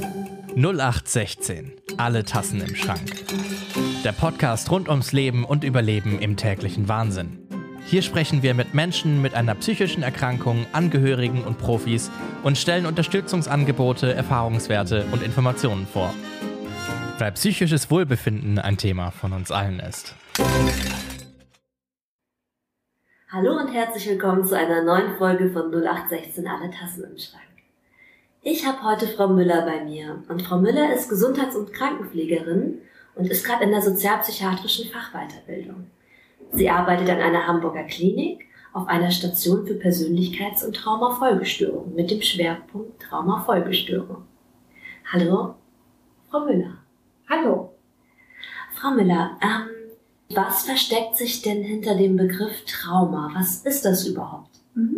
0816. Alle Tassen im Schrank. Der Podcast rund ums Leben und Überleben im täglichen Wahnsinn. Hier sprechen wir mit Menschen mit einer psychischen Erkrankung, Angehörigen und Profis und stellen Unterstützungsangebote, Erfahrungswerte und Informationen vor. Weil psychisches Wohlbefinden ein Thema von uns allen ist. Hallo und herzlich willkommen zu einer neuen Folge von 0816 Alle Tassen im Schrank. Ich habe heute Frau Müller bei mir und Frau Müller ist Gesundheits- und Krankenpflegerin und ist gerade in der sozialpsychiatrischen Fachweiterbildung. Sie arbeitet an einer Hamburger Klinik auf einer Station für Persönlichkeits- und Traumafolgestörungen mit dem Schwerpunkt Traumafolgestörung. Hallo, Frau Müller. Hallo. Frau Müller, was versteckt sich denn hinter dem Begriff Trauma? Was ist das überhaupt?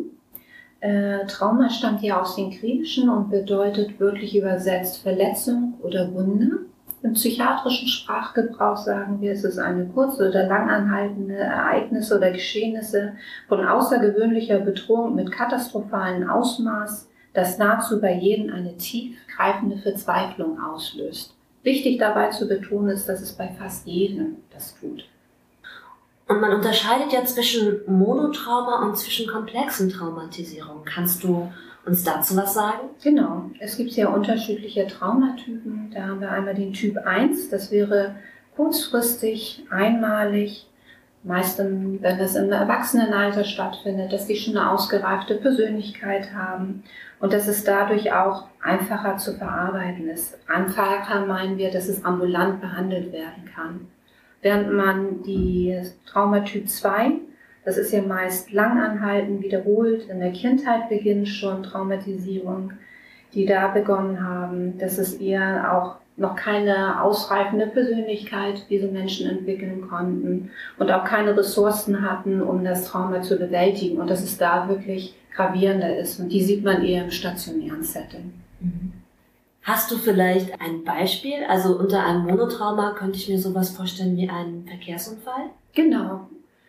Trauma stammt ja aus dem Griechischen und bedeutet wörtlich übersetzt Verletzung oder Wunde. Im psychiatrischen Sprachgebrauch sagen wir, es ist eine kurze oder langanhaltende Ereignisse oder Geschehnisse von außergewöhnlicher Bedrohung mit katastrophalen Ausmaß, das nahezu bei jedem eine tiefgreifende Verzweiflung auslöst. Wichtig dabei zu betonen ist, dass es bei fast jedem das tut. Und man unterscheidet ja zwischen Monotrauma und zwischen komplexen Traumatisierungen. Kannst du uns dazu was sagen? Genau, es gibt ja unterschiedliche Traumatypen. Da haben wir einmal den Typ 1, das wäre kurzfristig, einmalig, meistens, wenn das im Erwachsenenalter stattfindet, dass die schon eine ausgereifte Persönlichkeit haben und dass es dadurch auch einfacher zu verarbeiten ist. Einfacher meinen wir, dass es ambulant behandelt werden kann. Während man die Traumatyp 2, das ist ja meist langanhaltend, wiederholt, in der Kindheit beginnt schon Traumatisierung, die da begonnen haben, dass es eher auch noch keine ausreifende Persönlichkeit diese Menschen entwickeln konnten und auch keine Ressourcen hatten, um das Trauma zu bewältigen und dass es da wirklich gravierender ist und die sieht man eher im stationären Setting. Hast du vielleicht ein Beispiel? Also unter einem Monotrauma könnte ich mir sowas vorstellen wie einen Verkehrsunfall? Genau,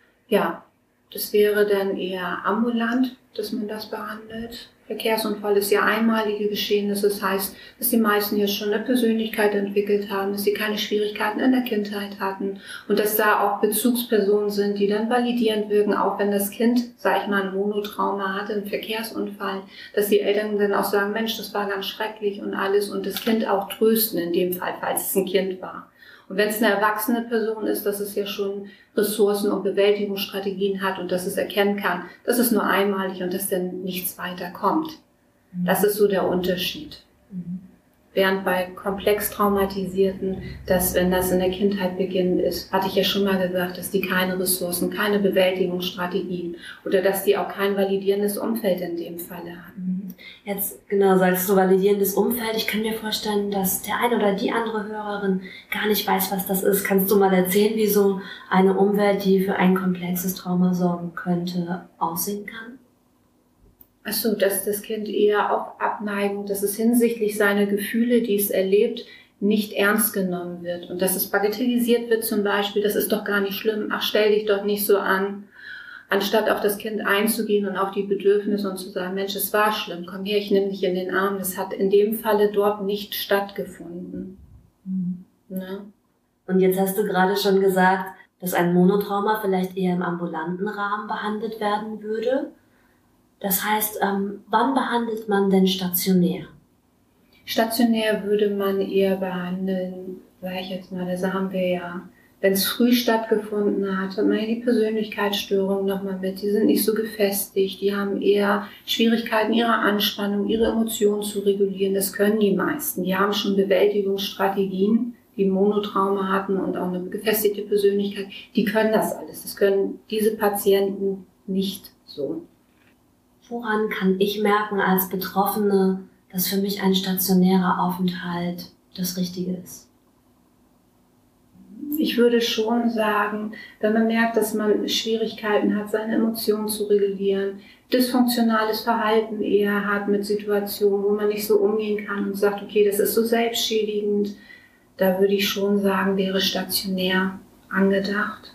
ja. Das wäre dann eher ambulant, dass man das behandelt. Verkehrsunfall ist ja einmalige Geschehnisse. Das heißt, dass die meisten hier schon eine Persönlichkeit entwickelt haben, dass sie keine Schwierigkeiten in der Kindheit hatten und dass da auch Bezugspersonen sind, die dann validierend wirken, auch wenn das Kind, sag ich mal, ein Monotrauma hatte, einen Verkehrsunfall, dass die Eltern dann auch sagen, Mensch, das war ganz schrecklich und alles und das Kind auch trösten in dem Fall, falls es ein Kind war. Und wenn es eine erwachsene Person ist, dass es ja schon Ressourcen und Bewältigungsstrategien hat und dass es erkennen kann, dass es nur einmalig und dass dann nichts weiter kommt. Das ist so der Unterschied. Während bei komplex Traumatisierten, dass wenn das in der Kindheit beginnend ist, hatte ich ja schon mal gesagt, dass die keine Ressourcen, keine Bewältigungsstrategien oder dass die auch kein validierendes Umfeld in dem Falle hatten. Jetzt, genau, sagst du validierendes Umfeld. Ich kann mir vorstellen, dass der eine oder die andere Hörerin gar nicht weiß, was das ist. Kannst du mal erzählen, wie so eine Umwelt, die für ein komplexes Trauma sorgen könnte, aussehen kann? Ach so, dass das Kind eher auf Abneigung, dass es hinsichtlich seiner Gefühle, die es erlebt, nicht ernst genommen wird. Und dass es bagatellisiert wird zum Beispiel, das ist doch gar nicht schlimm, ach stell dich doch nicht so an. Anstatt auf das Kind einzugehen und auf die Bedürfnisse und zu sagen, Mensch, es war schlimm, komm her, ich nehme dich in den Arm. Das hat in dem Falle dort nicht stattgefunden. Ne? Und jetzt hast du gerade schon gesagt, dass ein Monotrauma vielleicht eher im ambulanten Rahmen behandelt werden würde. Das heißt, wann behandelt man denn stationär? Stationär würde man eher behandeln, sage ich jetzt mal, das haben wir ja, wenn es früh stattgefunden hat man ja die Persönlichkeitsstörungen nochmal mit, die sind nicht so gefestigt, die haben eher Schwierigkeiten, ihre Anspannung, ihre Emotionen zu regulieren, das können die meisten. Die haben schon Bewältigungsstrategien, die Monotrauma hatten und auch eine gefestigte Persönlichkeit, die können das alles. Das können diese Patienten nicht so. Woran kann ich merken als Betroffene, dass für mich ein stationärer Aufenthalt das Richtige ist? Ich würde schon sagen, wenn man merkt, dass man Schwierigkeiten hat, seine Emotionen zu regulieren, dysfunktionales Verhalten eher hat mit Situationen, wo man nicht so umgehen kann und sagt, okay, das ist so selbstschädigend, da würde ich schon sagen, wäre stationär angedacht.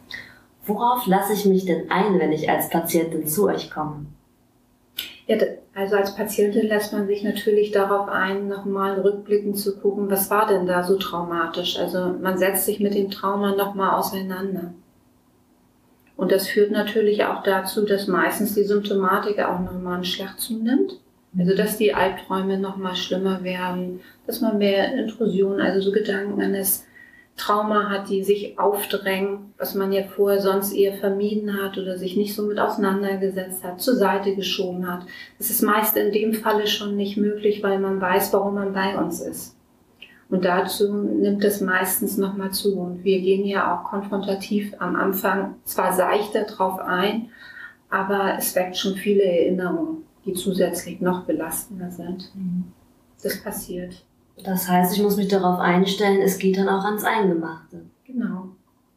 Worauf lasse ich mich denn ein, wenn ich als Patientin zu euch komme? Ja, Also als Patientin lässt man sich natürlich darauf ein, nochmal rückblickend zu gucken, was war denn da so traumatisch. Also man setzt sich mit dem Trauma nochmal auseinander. Und das führt natürlich auch dazu, dass meistens die Symptomatik auch nochmal einen Schlag zunimmt. Also dass die Albträume nochmal schlimmer werden, dass man mehr Intrusionen, also so Gedanken an das Trauma hat, die sich aufdrängen, was man ja vorher sonst eher vermieden hat oder sich nicht so mit auseinandergesetzt hat, zur Seite geschoben hat. Das ist meist in dem Falle schon nicht möglich, weil man weiß, warum man bei uns ist. Und dazu nimmt es meistens nochmal zu. Und wir gehen ja auch konfrontativ am Anfang zwar seichter drauf ein, aber es weckt schon viele Erinnerungen, die zusätzlich noch belastender sind. Das passiert. Das heißt, ich muss mich darauf einstellen, es geht dann auch ans Eingemachte. Genau.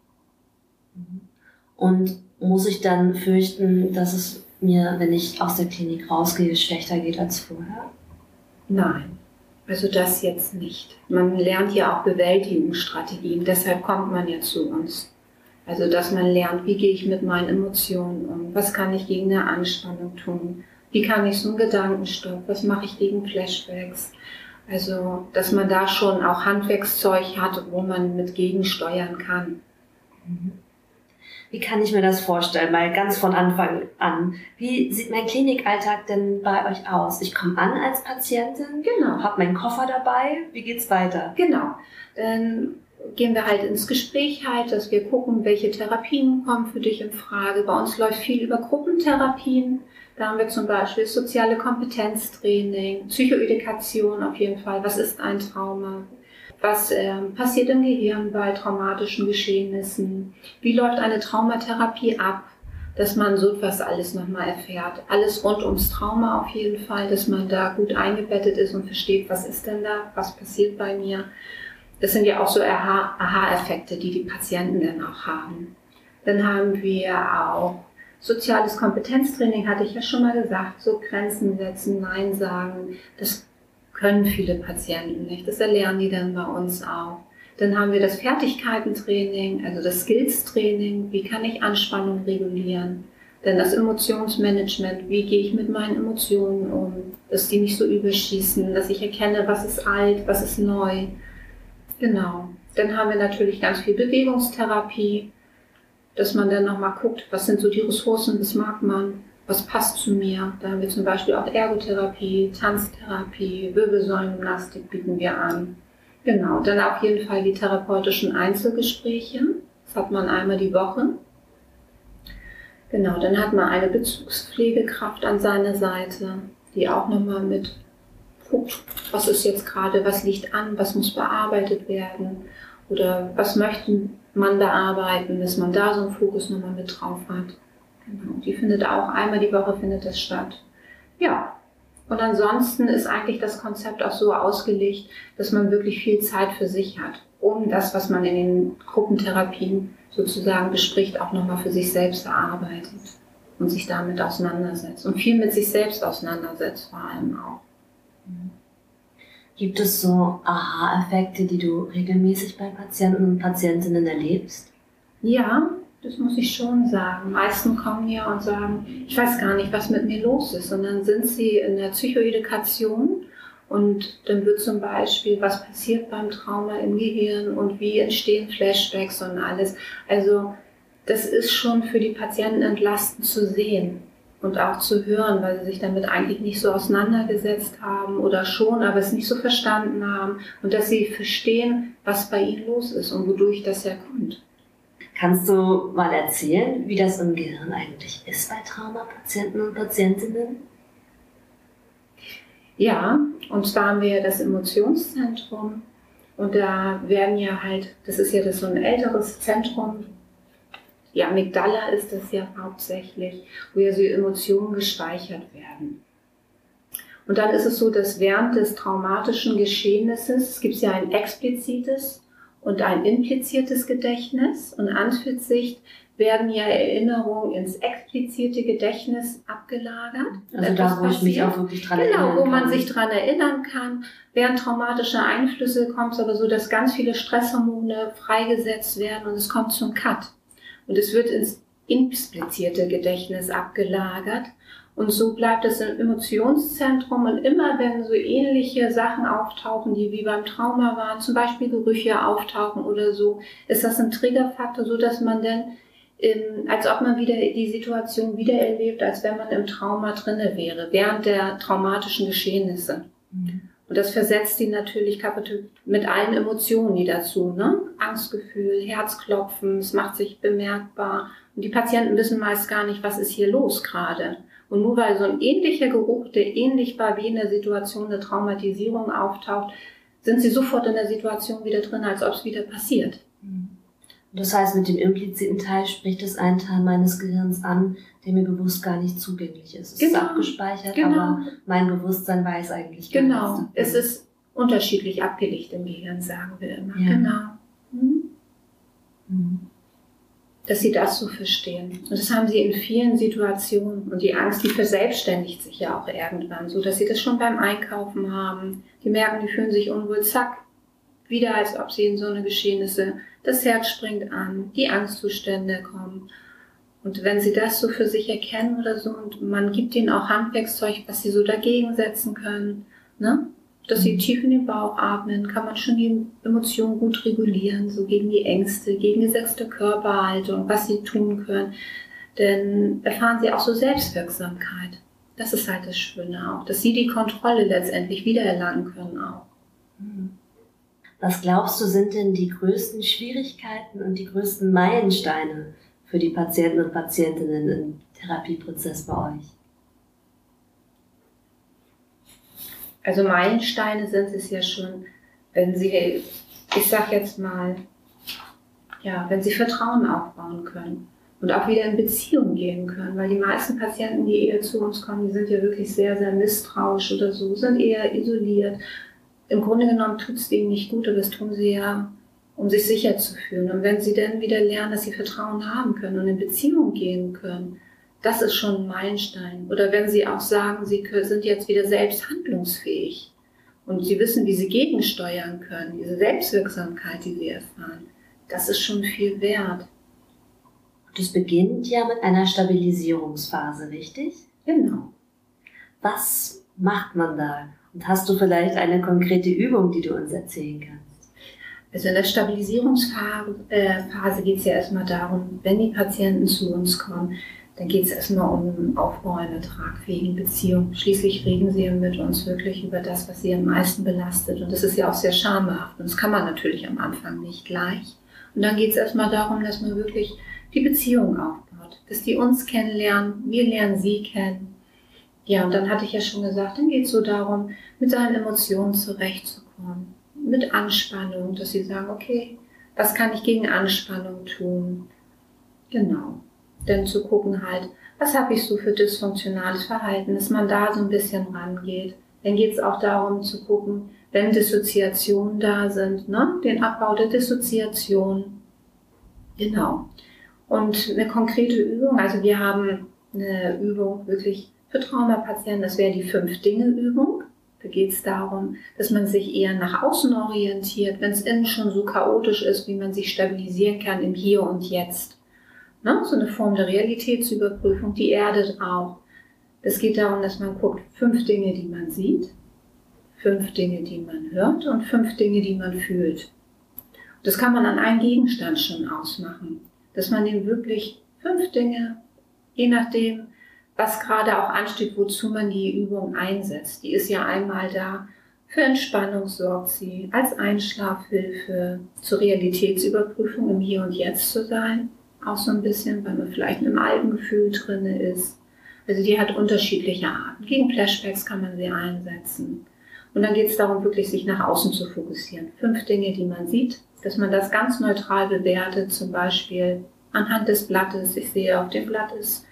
Und muss ich dann fürchten, dass es mir, wenn ich aus der Klinik rausgehe, schlechter geht als vorher? Nein, also das jetzt nicht. Man lernt ja auch Bewältigungsstrategien, deshalb kommt man ja zu uns. Also dass man lernt, wie gehe ich mit meinen Emotionen um, was kann ich gegen eine Anspannung tun, wie kann ich so einen Gedankenstopp, was mache ich gegen Flashbacks. Also, dass man da schon auch Handwerkszeug hat, wo man mit gegensteuern kann. Wie kann ich mir das vorstellen? Mal ganz von Anfang an. Wie sieht mein Klinikalltag denn bei euch aus? Ich komme an als Patientin, Genau. habe meinen Koffer dabei. Wie geht's weiter? Genau. Dann gehen wir halt ins Gespräch halt, dass wir gucken, welche Therapien kommen für dich in Frage. Bei uns läuft viel über Gruppentherapien. Da haben wir zum Beispiel soziale Kompetenztraining, Psychoedukation auf jeden Fall. Was ist ein Trauma? Was passiert im Gehirn bei traumatischen Geschehnissen? Wie läuft eine Traumatherapie ab? Dass man so etwas alles nochmal erfährt. Alles rund ums Trauma auf jeden Fall, dass man da gut eingebettet ist und versteht, was ist denn da, was passiert bei mir. Das sind ja auch so Aha-Effekte, die die Patienten dann auch haben. Dann haben wir auch soziales Kompetenztraining, hatte ich ja schon mal gesagt, so Grenzen setzen, Nein sagen, das können viele Patienten nicht, das erlernen die dann bei uns auch. Dann haben wir das Fertigkeitentraining, also das Skills-Training, wie kann ich Anspannung regulieren, dann das Emotionsmanagement, wie gehe ich mit meinen Emotionen um, dass die nicht so überschießen, dass ich erkenne, was ist alt, was ist neu. Genau. Dann haben wir natürlich ganz viel Bewegungstherapie, dass man dann nochmal guckt, was sind so die Ressourcen, was mag man, was passt zu mir. Da haben wir zum Beispiel auch Ergotherapie, Tanztherapie, Wirbelsäulengymnastik bieten wir an. Genau, dann auf jeden Fall die therapeutischen Einzelgespräche. Das hat man einmal die Woche. Genau, dann hat man eine Bezugspflegekraft an seiner Seite, die auch nochmal mit guckt, was ist jetzt gerade, was liegt an, was muss bearbeitet werden oder was möchten man bearbeiten, dass man da so einen Fokus nochmal mit drauf hat. Genau, die findet auch einmal die Woche findet das statt. Ja, und ansonsten ist eigentlich das Konzept auch so ausgelegt, dass man wirklich viel Zeit für sich hat, um das, was man in den Gruppentherapien sozusagen bespricht, auch nochmal für sich selbst erarbeitet und sich damit auseinandersetzt und viel mit sich selbst auseinandersetzt vor allem auch. Gibt es so Aha-Effekte, die du regelmäßig bei Patienten und Patientinnen erlebst? Ja, das muss ich schon sagen. Die meisten kommen hier und sagen, ich weiß gar nicht, was mit mir los ist. Und dann sind sie in der Psychoedukation und dann wird zum Beispiel, was passiert beim Trauma im Gehirn und wie entstehen Flashbacks und alles. Also das ist schon für die Patienten entlastend zu sehen. Und auch zu hören, weil sie sich damit eigentlich nicht so auseinandergesetzt haben oder schon, aber es nicht so verstanden haben und dass sie verstehen, was bei ihnen los ist und wodurch das herkommt. Kannst du mal erzählen, wie das im Gehirn eigentlich ist bei Traumapatienten und Patientinnen? Ja, und zwar haben wir ja das Emotionszentrum und da werden ja halt, das ist ja so ein älteres Zentrum, die Amygdala ist das ja hauptsächlich, wo ja so Emotionen gespeichert werden. Und dann ist es so, dass während des traumatischen Geschehnisses, es gibt ja ein explizites und ein impliziertes Gedächtnis und an für sich werden ja Erinnerungen ins explizite Gedächtnis abgelagert. Also da, wo ich mich auch wirklich dran erinnern kann. Genau, wo man sich dran erinnern kann. Während traumatischer Einflüsse kommt es aber so, dass ganz viele Stresshormone freigesetzt werden und es kommt zum Cut. Und es wird ins implizierte Gedächtnis abgelagert. Und so bleibt es im Emotionszentrum und immer wenn so ähnliche Sachen auftauchen, die wie beim Trauma waren, zum Beispiel Gerüche auftauchen oder so, ist das ein Triggerfaktor, so dass man dann, als ob man wieder die Situation wiedererlebt, als wenn man im Trauma drinne wäre, während der traumatischen Geschehnisse. Mhm. Und das versetzt die natürlich kaputt mit allen Emotionen, die dazu, ne? Angstgefühl, Herzklopfen, es macht sich bemerkbar. Und die Patienten wissen meist gar nicht, was ist hier los gerade. Und nur weil so ein ähnlicher Geruch, der ähnlich war wie in der Situation der Traumatisierung auftaucht, sind sie sofort in der Situation wieder drin, als ob es wieder passiert. Das heißt, mit dem impliziten Teil spricht es einen Teil meines Gehirns an, der mir bewusst gar nicht zugänglich ist. Es ist abgespeichert, aber mein Bewusstsein weiß eigentlich gar nichts. Genau, es ist unterschiedlich abgelegt im Gehirn, sagen wir immer. Ja. Genau. Dass sie das so verstehen. Und das haben sie in vielen Situationen. Und die Angst, die verselbstständigt sich ja auch irgendwann, so dass sie das schon beim Einkaufen haben. Die merken, die fühlen sich unwohl, zack, wieder als ob sie in so eine Geschehnisse, das Herz springt an, die Angstzustände kommen. Und wenn sie das so für sich erkennen oder so, und man gibt ihnen auch Handwerkszeug, was sie so dagegen setzen können, ne? Dass sie tief in den Bauch atmen, kann man schon die Emotionen gut regulieren, so gegen die Ängste, gegen gesetzte Körperhaltung, was sie tun können. Denn erfahren sie auch so Selbstwirksamkeit. Das ist halt das Schöne auch, dass sie die Kontrolle letztendlich wiedererlangen können auch. Was glaubst du, sind denn die größten Schwierigkeiten und die größten Meilensteine für die Patienten und Patientinnen im Therapieprozess bei euch? Also Meilensteine sind es ja schon, wenn sie, ich sag jetzt mal, ja, wenn sie Vertrauen aufbauen können und auch wieder in Beziehung gehen können, weil die meisten Patienten, die eher zu uns kommen, die sind ja wirklich sehr, sehr misstrauisch oder so, sind eher isoliert. Im Grunde genommen tut es denen nicht gut, aber das tun sie ja, um sich sicher zu fühlen. Und wenn sie dann wieder lernen, dass sie Vertrauen haben können und in Beziehung gehen können, das ist schon ein Meilenstein. Oder wenn sie auch sagen, sie sind jetzt wieder selbst handlungsfähig und sie wissen, wie sie gegensteuern können, diese Selbstwirksamkeit, die sie erfahren, das ist schon viel wert. Das beginnt ja mit einer Stabilisierungsphase, richtig? Genau. Was macht man da? Und hast du vielleicht eine konkrete Übung, die du uns erzählen kannst? Also in der Stabilisierungsphase geht es ja erstmal darum, wenn die Patienten zu uns kommen, dann geht es erstmal um den Aufbau einer tragfähigen Beziehung. Schließlich reden sie mit uns wirklich über das, was sie am meisten belastet. Und das ist ja auch sehr schamhaft. Und das kann man natürlich am Anfang nicht gleich. Und dann geht es erstmal darum, dass man wirklich die Beziehung aufbaut. Dass die uns kennenlernen, wir lernen sie kennen. Ja, und dann hatte ich ja schon gesagt, dann geht es so darum, mit seinen Emotionen zurechtzukommen. Mit Anspannung, dass sie sagen, okay, was kann ich gegen Anspannung tun? Genau. Dann zu gucken halt, was habe ich so für dysfunktionales Verhalten, dass man da so ein bisschen rangeht. Dann geht es auch darum zu gucken, wenn Dissoziationen da sind, ne? Den Abbau der Dissoziation. Genau. Und eine konkrete Übung, also wir haben eine Übung wirklich für Traumapatienten, das wäre die 5-Dinge-Übung. Da geht es darum, dass man sich eher nach außen orientiert, wenn es innen schon so chaotisch ist, wie man sich stabilisieren kann im Hier und Jetzt. Ne? So eine Form der Realitätsüberprüfung, die erdet auch. Es geht darum, dass man guckt, 5 Dinge, die man sieht, 5 Dinge, die man hört und 5 Dinge, die man fühlt. Das kann man an einem Gegenstand schon ausmachen, dass man dem wirklich 5 Dinge, je nachdem, was gerade auch ansteht, wozu man die Übung einsetzt. Die ist ja einmal da, für Entspannung sorgt sie, als Einschlafhilfe, zur Realitätsüberprüfung im Hier und Jetzt zu sein. Auch so ein bisschen, weil man vielleicht in einem alten Gefühl drin ist. Also die hat unterschiedliche Arten. Gegen Flashbacks kann man sie einsetzen. Und dann geht es darum, wirklich sich nach außen zu fokussieren. 5 Dinge, die man sieht, dass man das ganz neutral bewertet, zum Beispiel anhand des Blattes. Ich sehe, auf dem Blatt ist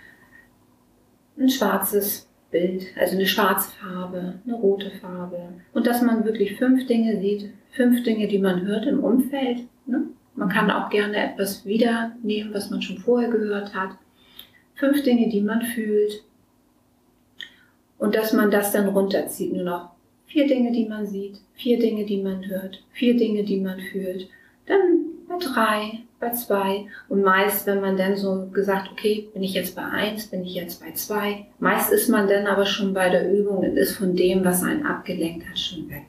ein schwarzes Bild, also eine schwarze Farbe, eine rote Farbe. Und dass man wirklich 5 Dinge sieht, 5 Dinge, die man hört im Umfeld, ne? Man kann auch gerne etwas wiedernehmen, was man schon vorher gehört hat. 5 Dinge, die man fühlt. Und dass man das dann runterzieht. Nur noch 4 Dinge, die man sieht, 4 Dinge, die man hört, 4 Dinge, die man fühlt. Dann bei 3, bei 2. Und meist, wenn man dann so gesagt, okay, bin ich jetzt bei 1, bin ich jetzt bei 2. Meist ist man dann aber schon bei der Übung und ist von dem, was einen abgelenkt hat, schon weg.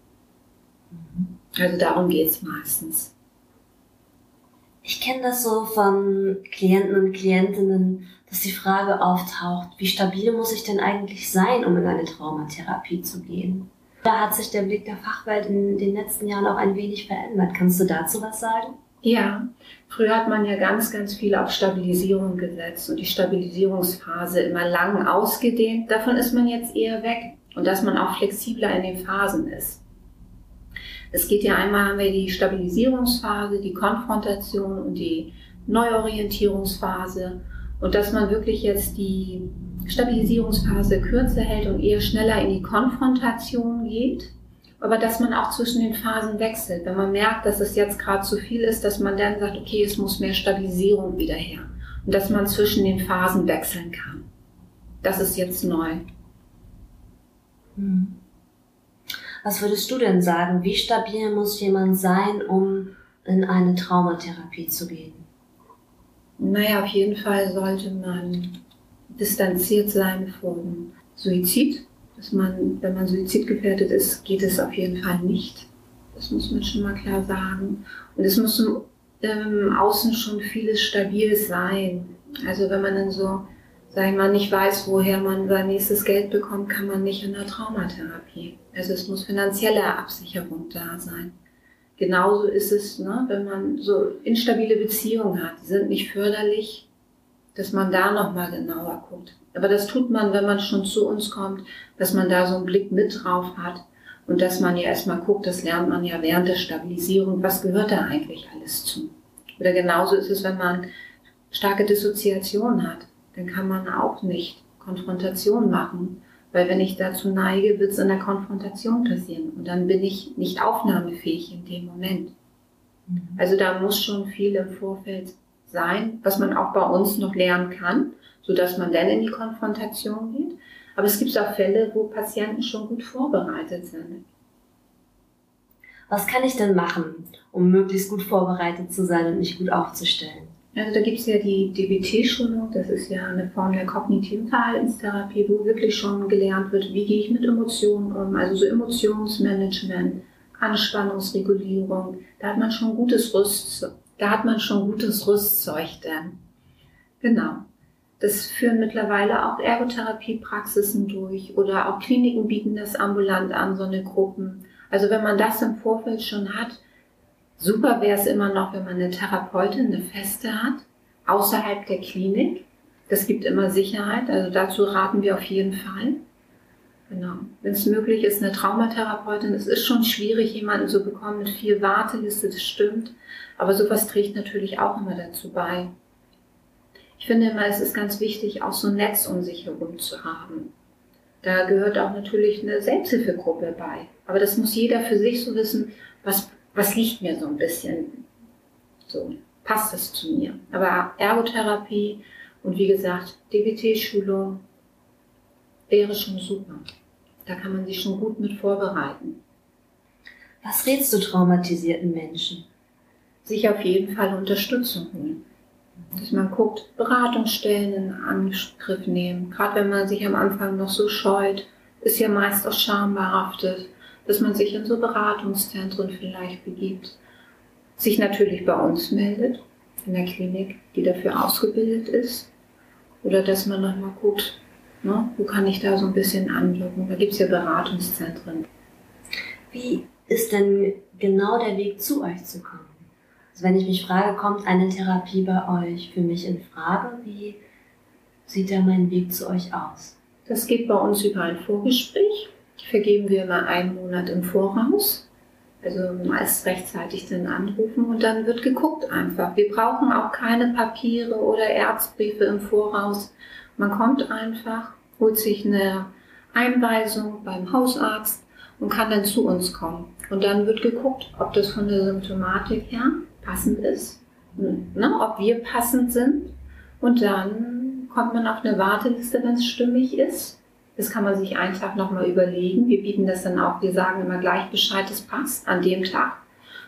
Also darum geht es meistens. Ich kenne das so von Klienten und Klientinnen, dass die Frage auftaucht, wie stabil muss ich denn eigentlich sein, um in eine Traumatherapie zu gehen? Da hat sich der Blick der Fachwelt in den letzten Jahren auch ein wenig verändert. Kannst du dazu was sagen? Ja, früher hat man ja ganz, ganz viel auf Stabilisierung gesetzt und die Stabilisierungsphase immer lang ausgedehnt. Davon ist man jetzt eher weg und dass man auch flexibler in den Phasen ist. Es geht ja einmal, haben wir die Stabilisierungsphase, die Konfrontation und die Neuorientierungsphase und dass man wirklich jetzt die Stabilisierungsphase kürzer hält und eher schneller in die Konfrontation geht, aber dass man auch zwischen den Phasen wechselt. Wenn man merkt, dass es jetzt gerade zu viel ist, dass man dann sagt, okay, es muss mehr Stabilisierung wieder her und dass man zwischen den Phasen wechseln kann. Das ist jetzt neu. Was würdest du denn sagen? Wie stabil muss jemand sein, um in eine Traumatherapie zu gehen? Naja, auf jeden Fall sollte man distanziert sein vom Suizid. Dass man, wenn man suizidgefährdet ist, geht es auf jeden Fall nicht. Das muss man schon mal klar sagen. Und es muss im Außen schon vieles stabil sein. Also wenn man dann so, sag ich mal, nicht weiß, woher man sein nächstes Geld bekommt, kann man nicht in der Traumatherapie. Also es muss finanzielle Absicherung da sein. Genauso ist es, ne, wenn man so instabile Beziehungen hat, die sind nicht förderlich, dass man da nochmal genauer guckt. Aber das tut man, wenn man schon zu uns kommt, dass man da so einen Blick mit drauf hat und dass man ja erstmal guckt, das lernt man ja während der Stabilisierung, was gehört da eigentlich alles zu. Oder genauso ist es, wenn man starke Dissoziation hat, dann kann man auch nicht Konfrontation machen, weil wenn ich dazu neige, wird es in der Konfrontation passieren und dann bin ich nicht aufnahmefähig in dem Moment. Also da muss schon viel im Vorfeld sein, was man auch bei uns noch lernen kann, sodass man dann in die Konfrontation geht. Aber es gibt auch Fälle, wo Patienten schon gut vorbereitet sind. Was kann ich denn machen, um möglichst gut vorbereitet zu sein und mich gut aufzustellen? Also da gibt es ja die DBT-Schulung, das ist ja eine Form der kognitiven Verhaltenstherapie, wo wirklich schon gelernt wird, wie gehe ich mit Emotionen um, also so Emotionsmanagement, Anspannungsregulierung, da hat man schon gutes Rüstzeug dann. Genau. Das führen mittlerweile auch Ergotherapiepraxisen durch oder auch Kliniken bieten das ambulant an, so eine Gruppen. Also wenn man das im Vorfeld schon hat, super wäre es immer noch, wenn man eine Therapeutin, eine feste hat, außerhalb der Klinik. Das gibt immer Sicherheit, also dazu raten wir auf jeden Fall. Genau. Wenn es möglich ist, eine Traumatherapeutin, es ist schon schwierig, jemanden zu bekommen mit viel Warteliste, das stimmt. Aber sowas trägt natürlich auch immer dazu bei. Ich finde immer, es ist ganz wichtig, auch so ein Netz um sich herum zu haben. Da gehört auch natürlich eine Selbsthilfegruppe bei. Aber das muss jeder für sich so wissen, was liegt mir so ein bisschen, so passt das zu mir. Aber Ergotherapie und wie gesagt, DBT-Schulung wäre schon super. Da kann man sich schon gut mit vorbereiten. Was rätst du traumatisierten Menschen? Sich auf jeden Fall Unterstützung holen. Dass man guckt, Beratungsstellen in Angriff nehmen. Gerade wenn man sich am Anfang noch so scheut, ist ja meist auch schambehaftet, dass man sich in so Beratungszentren vielleicht begibt. Sich natürlich bei uns meldet, in der Klinik, die dafür ausgebildet ist. Oder dass man nochmal guckt, ne, wo kann ich da so ein bisschen andocken. Da gibt es ja Beratungszentren. Wie ist denn genau der Weg zu euch zu kommen? Also wenn ich mich frage, kommt eine Therapie bei euch für mich in Frage? Wie sieht da mein Weg zu euch aus? Das geht bei uns über ein Vorgespräch. Die vergeben wir immer 1 Monat im Voraus. Also meist rechtzeitig dann anrufen und dann wird geguckt einfach. Wir brauchen auch keine Papiere oder Arztbriefe im Voraus. Man kommt einfach, holt sich eine Einweisung beim Hausarzt und kann dann zu uns kommen. Und dann wird geguckt, ob das von der Symptomatik her passend ist, ne, ob wir passend sind. Und dann kommt man auf eine Warteliste, wenn es stimmig ist. Das kann man sich einfach nochmal überlegen. Wir bieten das dann auch, wir sagen immer gleich Bescheid, es passt an dem Tag.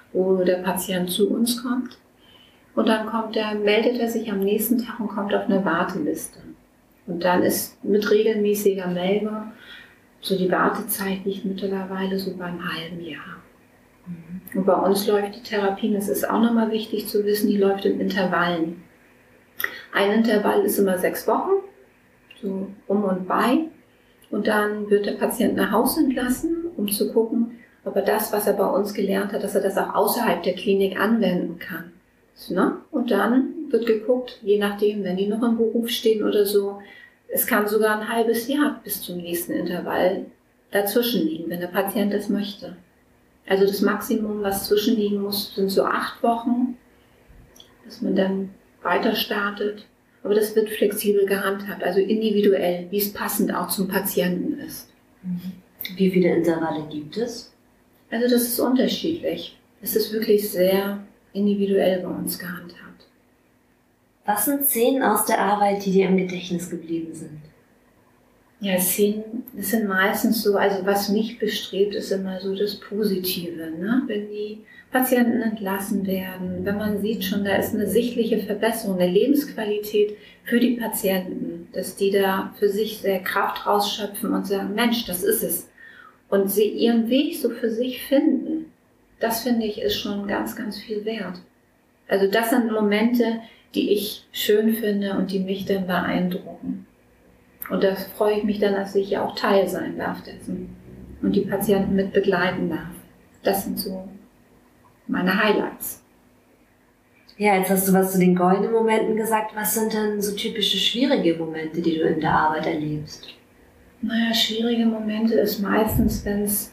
wo der Patient zu uns kommt. Und dann meldet er sich am nächsten Tag und kommt auf eine Warteliste. Und dann ist mit regelmäßiger Meldung, so die Wartezeit liegt mittlerweile so beim halben Jahr. Und bei uns läuft die Therapie, das ist auch nochmal wichtig zu wissen, die läuft in Intervallen. Ein Intervall ist immer 6 Wochen, so um und bei. Und dann wird der Patient nach Hause entlassen, um zu gucken, ob er das, was er bei uns gelernt hat, dass er das auch außerhalb der Klinik anwenden kann. Und dann wird geguckt, je nachdem, wenn die noch im Beruf stehen oder so, es kann sogar ein halbes Jahr bis zum nächsten Intervall dazwischen liegen, wenn der Patient das möchte. Also das Maximum, was zwischenliegen muss, sind so 8 Wochen, dass man dann weiter startet. Aber das wird flexibel gehandhabt, also individuell, wie es passend auch zum Patienten ist. Wie viele Intervalle gibt es? Also das ist unterschiedlich. Es ist wirklich sehr individuell bei uns gehandhabt. Was sind Szenen aus der Arbeit, die dir im Gedächtnis geblieben sind? Ja, Szenen, das sind meistens so, also was mich bestrebt, ist immer so das Positive, ne? Wenn die Patienten entlassen werden, wenn man sieht schon, da ist eine sichtliche Verbesserung, eine Lebensqualität für die Patienten, dass die da für sich sehr Kraft rausschöpfen und sagen, Mensch, das ist es. Und sie ihren Weg so für sich finden, das finde ich ist schon ganz, ganz viel wert. Also das sind Momente, die ich schön finde und die mich dann beeindrucken. Und da freue ich mich dann, dass ich ja auch Teil sein darf dessen und die Patienten mit begleiten darf. Das sind so meine Highlights. Ja, jetzt hast du was zu den goldenen Momenten gesagt. Was sind denn so typische schwierige Momente, die du in der Arbeit erlebst? Naja, schwierige Momente ist meistens, wenn es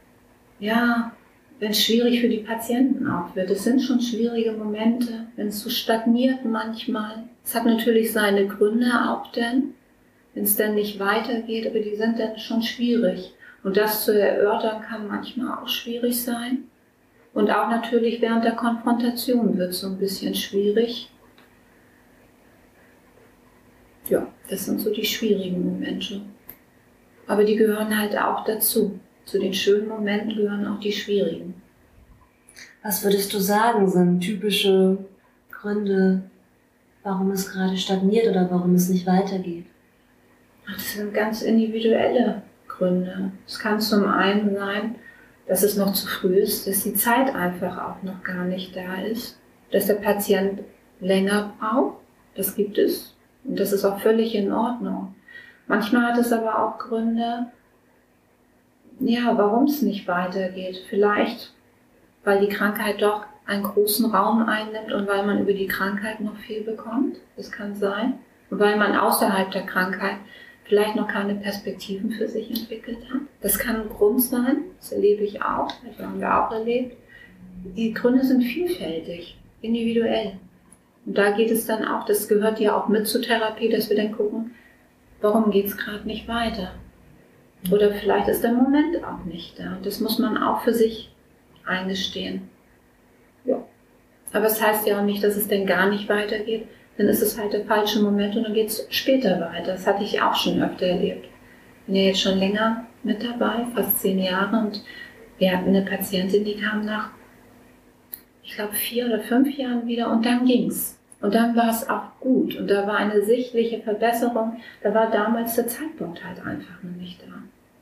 schwierig für die Patienten auch wird. Es sind schon schwierige Momente, wenn es so stagniert manchmal. Es hat natürlich seine Gründe auch denn, wenn es dann nicht weitergeht, aber die sind dann schon schwierig. Und das zu erörtern kann manchmal auch schwierig sein. Und auch natürlich während der Konfrontation wird es so ein bisschen schwierig. Ja, das sind so die schwierigen Momente. Aber die gehören halt auch dazu. Zu den schönen Momenten gehören auch die schwierigen. Was würdest du sagen, sind typische Gründe, warum es gerade stagniert oder warum es nicht weitergeht? Das sind ganz individuelle Gründe. Es kann zum einen sein, dass es noch zu früh ist, dass die Zeit einfach auch noch gar nicht da ist, dass der Patient länger braucht. Das gibt es und das ist auch völlig in Ordnung. Manchmal hat es aber auch Gründe, warum es nicht weitergeht. Vielleicht, weil die Krankheit doch einen großen Raum einnimmt und weil man über die Krankheit noch viel bekommt. Das kann sein. Und weil man außerhalb der Krankheit vielleicht noch keine Perspektiven für sich entwickelt hat. Das kann ein Grund sein. Das erlebe ich auch. Das haben wir auch erlebt. Die Gründe sind vielfältig, individuell. Und da geht es dann auch, das gehört ja auch mit zur Therapie, dass wir dann gucken, warum geht es gerade nicht weiter? Oder vielleicht ist der Moment auch nicht da. Und das muss man auch für sich eingestehen. Ja. Aber es heißt ja auch nicht, dass es dann gar nicht weitergeht. Dann ist es halt der falsche Moment und dann geht es später weiter. Das hatte ich auch schon öfter erlebt. Ich bin ja jetzt schon länger mit dabei, fast 10 Jahre. Und wir hatten eine Patientin, die kam nach, ich glaube, 4 oder 5 Jahren wieder und dann ging's. Und dann war es auch gut. Und da war eine sichtliche Verbesserung. Da war damals der Zeitpunkt halt einfach noch nicht da.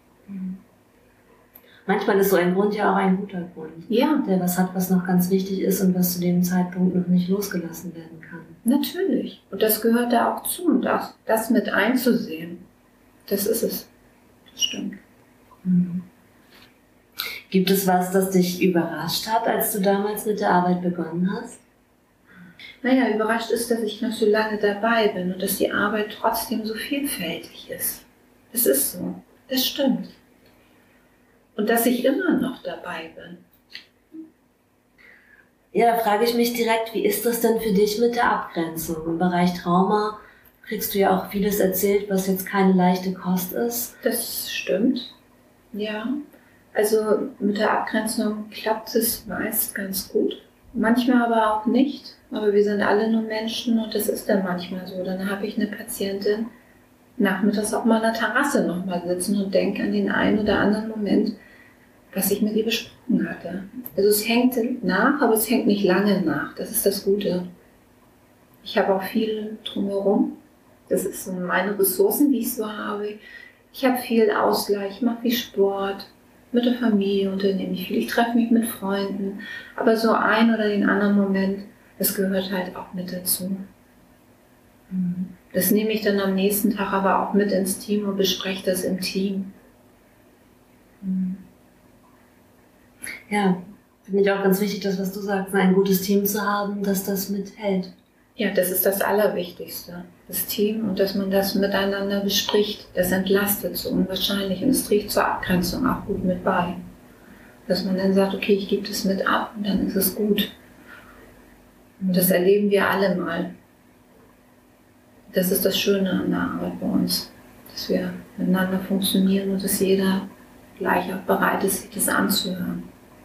Manchmal ist so ein Grund ja auch ein guter Grund. Ja. Der was hat, was noch ganz wichtig ist und was zu dem Zeitpunkt noch nicht losgelassen werden kann. Natürlich. Und das gehört da auch zu. Und das mit einzusehen, das ist es. Das stimmt. Gibt es was, das dich überrascht hat, als du damals mit der Arbeit begonnen hast? Naja, überrascht ist, dass ich noch so lange dabei bin und dass die Arbeit trotzdem so vielfältig ist. Es ist so. Das stimmt. Und dass ich immer noch dabei bin. Ja, da frage ich mich direkt, wie ist das denn für dich mit der Abgrenzung? Im Bereich Trauma kriegst du ja auch vieles erzählt, was jetzt keine leichte Kost ist. Das stimmt, ja. Also mit der Abgrenzung klappt es meist ganz gut. Manchmal aber auch nicht. Aber wir sind alle nur Menschen und das ist dann manchmal so. Dann habe ich eine Patientin nachmittags auf meiner Terrasse nochmal sitzen und denke an den einen oder anderen Moment, was ich mit ihr besprochen hatte. Also es hängt nach, aber es hängt nicht lange nach. Das ist das Gute. Ich habe auch viel drumherum. Das sind meine Ressourcen, die ich so habe. Ich habe viel Ausgleich, ich mache viel Sport. Mit der Familie unternehme ich viel. Ich treffe mich mit Freunden. Aber so ein oder den anderen Moment, das gehört halt auch mit dazu. Das nehme ich dann am nächsten Tag aber auch mit ins Team und bespreche das im Team. Ja, finde ich auch ganz wichtig, das, was du sagst, ein gutes Team zu haben, dass das mithält. Ja, das ist das Allerwichtigste. Das Team und dass man das miteinander bespricht, das entlastet so unwahrscheinlich und es trägt zur Abgrenzung auch gut mit bei. Dass man dann sagt, okay, ich gebe das mit ab und dann ist es gut. Und das erleben wir alle mal. Das ist das Schöne an der Arbeit bei uns, dass wir miteinander funktionieren und dass jeder gleich auch bereit ist, sich das anzuhören.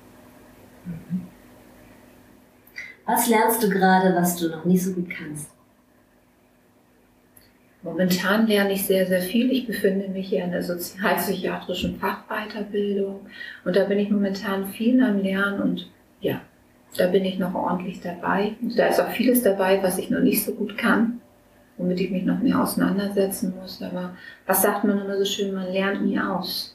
Was lernst du gerade, was du noch nicht so gut kannst? Momentan lerne ich sehr, sehr viel. Ich befinde mich hier in der sozialpsychiatrischen Fachweiterbildung und da bin ich momentan viel am Lernen und ja, da bin ich noch ordentlich dabei. Und da ist auch vieles dabei, was ich noch nicht so gut kann, womit ich mich noch mehr auseinandersetzen muss. Aber was sagt man immer so schön, man lernt nie aus.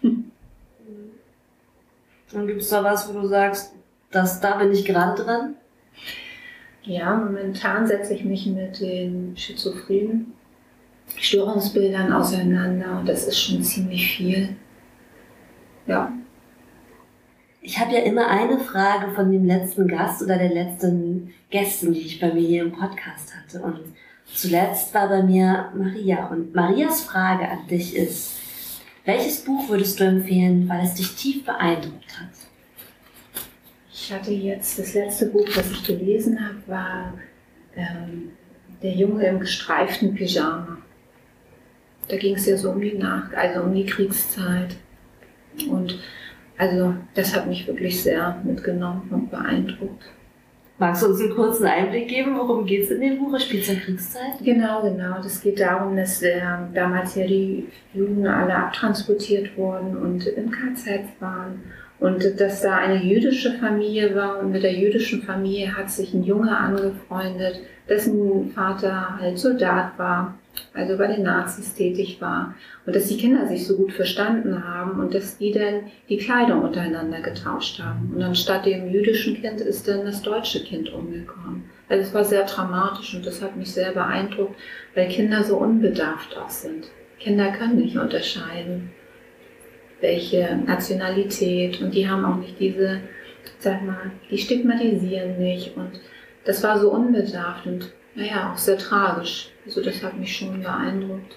Und gibt es da was, wo du sagst, da bin ich gerade dran? Ja, momentan setze ich mich mit den schizophrenen Störungsbildern auseinander und das ist schon ziemlich viel. Ja. Ich habe ja immer eine Frage von dem letzten Gast oder der letzten Gästin, die ich bei mir hier im Podcast hatte. Und zuletzt war bei mir Maria. Und Marias Frage an dich ist, welches Buch würdest du empfehlen, weil es dich tief beeindruckt hat? Ich hatte jetzt, das letzte Buch, das ich gelesen habe, war Der Junge im gestreiften Pyjama. Da ging es ja so um die Kriegszeit. Und also das hat mich wirklich sehr mitgenommen und beeindruckt. Magst du uns einen kurzen Einblick geben, worum geht es in dem Buch? Spielt es in Kriegszeit? Genau. Das geht darum, dass damals ja die Juden alle abtransportiert wurden und in KZs waren. Und dass da eine jüdische Familie war und mit der jüdischen Familie hat sich ein Junge angefreundet, dessen Vater halt Soldat war, also bei den Nazis tätig war. Und dass die Kinder sich so gut verstanden haben und dass die dann die Kleidung untereinander getauscht haben. Und anstatt dem jüdischen Kind ist dann das deutsche Kind umgekommen. Also es war sehr dramatisch und das hat mich sehr beeindruckt, weil Kinder so unbedarft auch sind. Kinder können nicht unterscheiden, welche Nationalität und die haben auch nicht diese, die stigmatisieren nicht und das war so unbedarft und naja, auch sehr tragisch. Also das hat mich schon beeindruckt.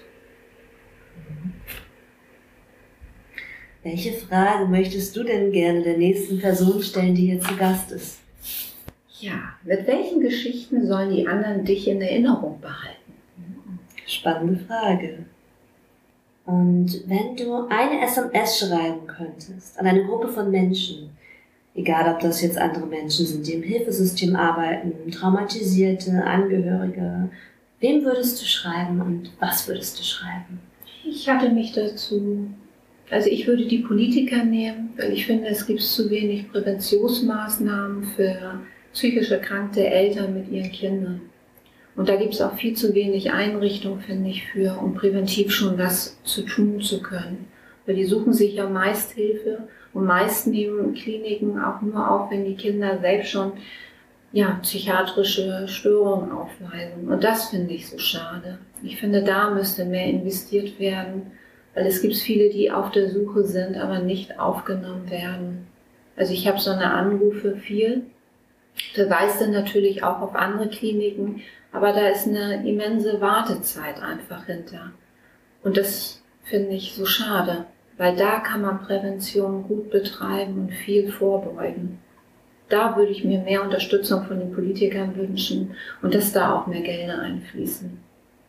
Welche Frage möchtest du denn gerne der nächsten Person stellen, die hier zu Gast ist? Ja, mit welchen Geschichten sollen die anderen dich in Erinnerung behalten? Spannende Frage. Und wenn du eine SMS schreiben könntest an eine Gruppe von Menschen, egal ob das jetzt andere Menschen sind, die im Hilfesystem arbeiten, Traumatisierte, Angehörige, wem würdest du schreiben und was würdest du schreiben? Ich hatte mich dazu, also ich würde die Politiker nehmen, weil ich finde, es gibt zu wenig Präventionsmaßnahmen für psychisch erkrankte Eltern mit ihren Kindern. Und da gibt es auch viel zu wenig Einrichtungen, finde ich, um präventiv schon was zu tun zu können. Weil die suchen sich ja meist Hilfe und meist nehmen Kliniken auch nur auf, wenn die Kinder selbst schon psychiatrische Störungen aufweisen. Und das finde ich so schade. Ich finde, da müsste mehr investiert werden, weil es gibt viele, die auf der Suche sind, aber nicht aufgenommen werden. Also ich habe so eine Anrufe viel, verweise dann natürlich auch auf andere Kliniken, aber da ist eine immense Wartezeit einfach hinter. Und das finde ich so schade, weil da kann man Prävention gut betreiben und viel vorbeugen. Da würde ich mir mehr Unterstützung von den Politikern wünschen und dass da auch mehr Gelder einfließen.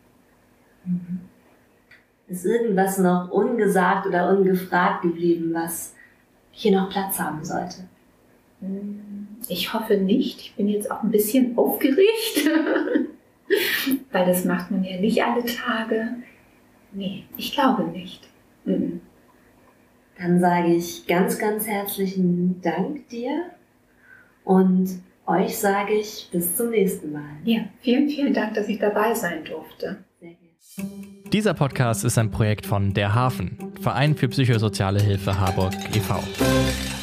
Ist irgendwas noch ungesagt oder ungefragt geblieben, was hier noch Platz haben sollte? Ich hoffe nicht. Ich bin jetzt auch ein bisschen aufgeregt, weil das macht man ja nicht alle Tage. Nee, ich glaube nicht. Dann sage ich ganz, ganz herzlichen Dank dir und euch sage ich bis zum nächsten Mal. Ja, vielen, vielen Dank, dass ich dabei sein durfte. Sehr gerne. Dieser Podcast ist ein Projekt von Der Hafen, Verein für psychosoziale Hilfe Harburg e.V.